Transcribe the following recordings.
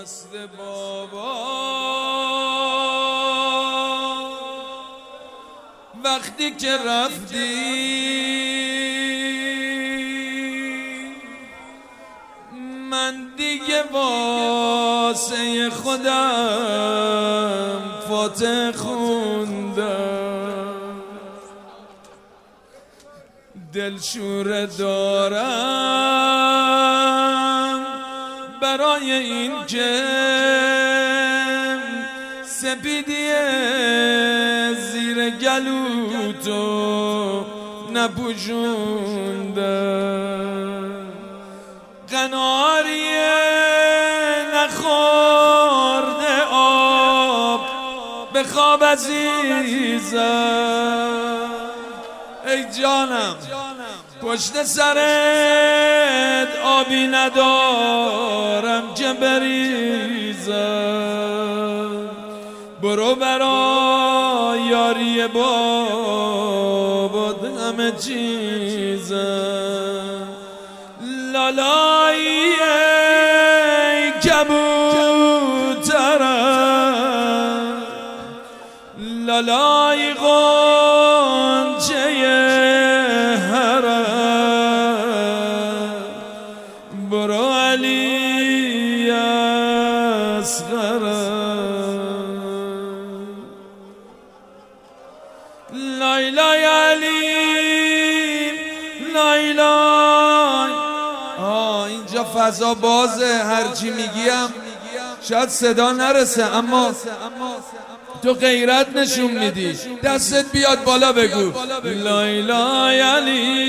دست بابا وقتی که رفتی من دیگه واسه خودم فاتح خوندم دلشوره دارم برای این که سپیدی زیر گلوتو نپوشوندم قناری نخورده آب به خواب عزیزم ای جانم پشت سرت آبی ندارم که بریزم برو برا یاری بابات همه چیزم لالایی کبوترم لالای غنچه هرم برو علی اصغرم لایلای علی لایلای اینجا فضا بازه هرچی میگیم شاید صدا نرسه اما تو غیرت نشون میدی دستت بیاد بالا بگو لایلای علی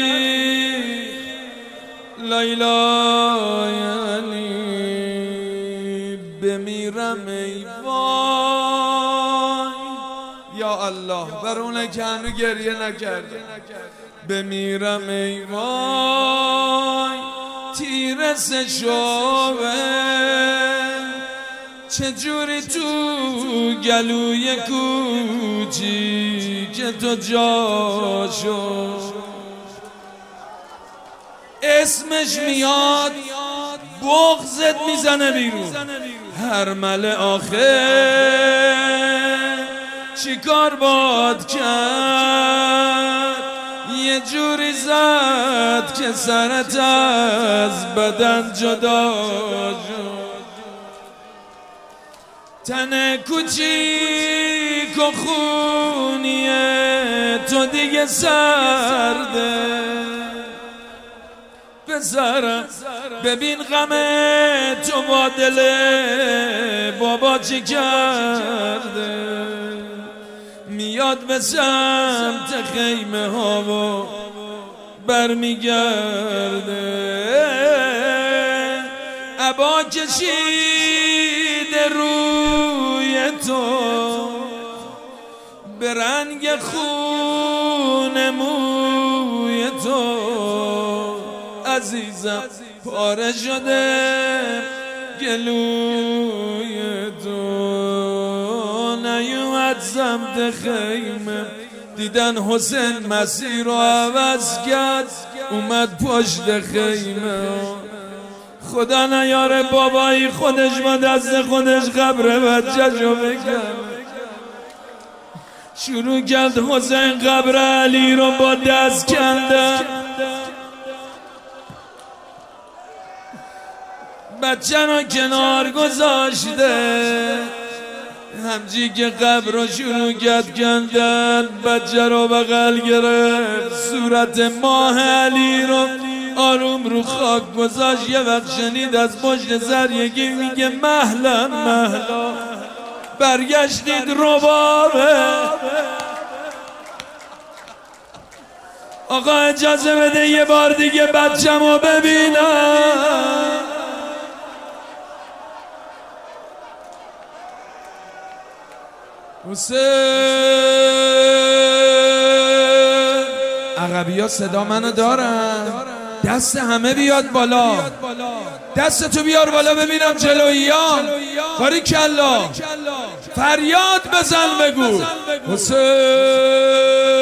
لایلای علی بمیرم ای وای یا الله بر اونه که هنو گریه نکرده بمیرم ای وای تیر سشوه چجوری تو گلوی کوچی که تو جا شد اسمش میاد بغضت میزنه بیرون هر مل آخر چی کار باد کرد یه جوری زد که سرت از بدن جدا شد تن کوچیک و خونیه تو دیگه سرده پسرم ببین غم تو با دل بابا چی کرده میاد به سمت خیمه ها و برمیگرده عبا کشیده روی تو به رنگ خون موی تو عزیزم پاره شده گلوی تو نیومد سمت خیمه دیدن حسین مسیر رو عوض کرد اومد پشت خیمه خدا نیاره بابایی خودش با دست خودش قبر بچه‌شو بکن شروع کرد حسین قبر علی رو با دست کندن بچه رو کنار گذاشته همجی که قبر رو شروع کرد کندن بچه رو بغل گرفت صورت ماه علی رو آروم رو خاک گذاشت یه وقت شنید از پشت سر یکی میگه مهلا مهلا برگشتید ربابه آقا اجازه بده یه بار دیگه بچه‌مو ببینم حسین عقبی ها صدا منو دارن دست همه بیاد بالا دست تو بیار بالا ببینم جلوییان باری کلا فریاد بزن بگو حسین